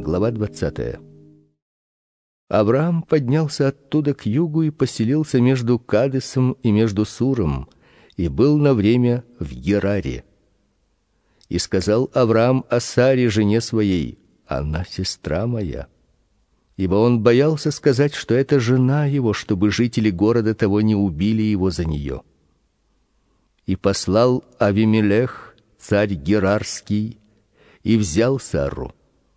Глава 20. Авраам поднялся оттуда к югу и поселился между Кадесом и между Суром, и был на время в Гераре. И сказал Авраам о Саре, жене своей: она сестра моя. Ибо он боялся сказать, что это жена его, чтобы жители города того не убили его за нее. И послал Авимелех, царь Герарский, и взял Сарру.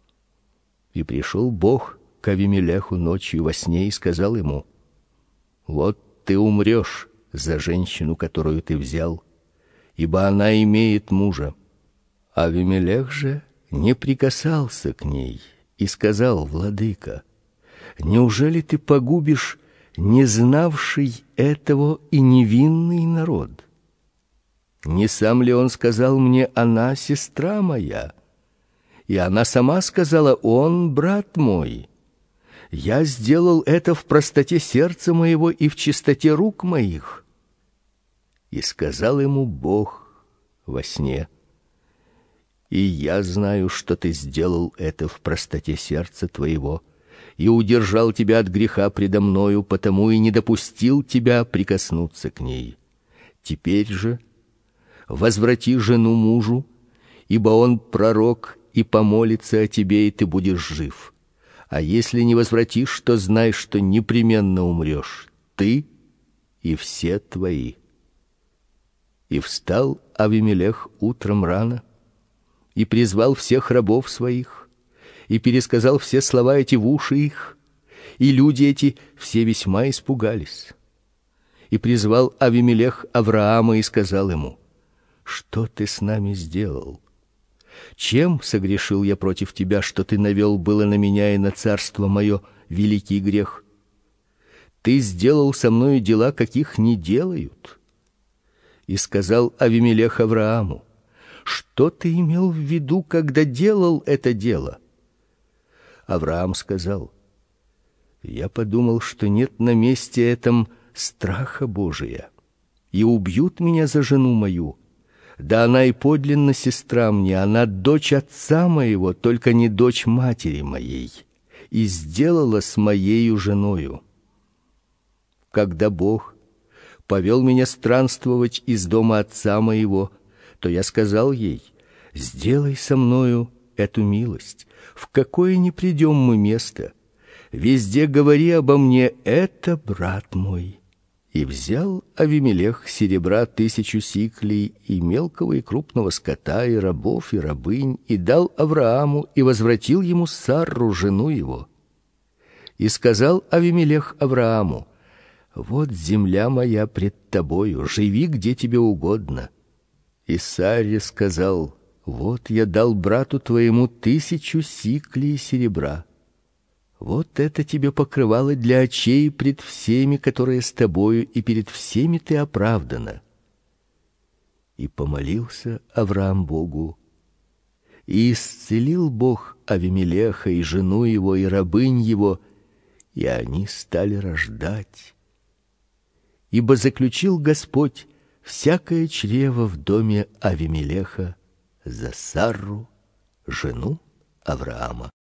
И пришел Бог к Авимелеху ночью во сне и сказал ему: вот ты умрешь за женщину, которую ты взял, ибо она имеет мужа. Авимелех же не прикасался к ней и сказал: владыка, неужели ты погубишь не знавший этого и невинный народ? Не сам ли он сказал мне: она сестра моя? И она сама сказала: он брат мой. Я сделал это в простоте сердца моего и в чистоте рук моих. И сказал ему Бог во сне: и я знаю, что ты сделал это в простоте сердца твоего, и удержал тебя от греха предо мною, потому и не допустил тебя прикоснуться к ней. Теперь же возврати жену мужу, ибо он пророк и помолится о тебе, и ты будешь жив. А если не возвратишь, то знай, что непременно умрешь, ты и все твои. И встал Авимелех утром рано и призвал всех рабов своих, и пересказал все слова эти в уши их, и люди эти все весьма испугались. И призвал Авимелех Авраама и сказал ему: что ты с нами сделал? Чем согрешил я против тебя, что ты навел было на меня и на царство мое великий грех? Ты сделал со мною дела, каких не делают. И сказал Авимелех Аврааму: что ты имел в виду, когда делал это дело? Авраам сказал: я подумал, что нет на месте этом страха Божия, и убьют меня за жену мою. Да она и подлинно сестра мне, она дочь отца моего, только не дочь матери моей, и сделала с моею женою. Когда Бог повел меня странствовать из дома отца моего, то я сказал ей: сделай со мною эту милость, в какое ни придем мы место, везде говори обо мне: это брат мой. И взял Авимелех серебра 1000 сиклей, и мелкого и крупного скота, и рабов, и рабынь, и дал Аврааму, и возвратил ему Сарру, жену его. И сказал Авимелех Аврааму: вот земля моя пред тобою, живи где тебе угодно. И Сарре сказал: вот я дал брату твоему 1000 сиклей серебра. Вот это тебе покрывало для очей пред всеми, которые с тобою, и перед всеми ты оправдана. И помолился Авраам Богу, и исцелил Бог Авимелеха и жену его, и рабынь его, и они стали рождать. Ибо заключил Господь всякое чрево в доме Авимелеха за Сарру, жену Авраама.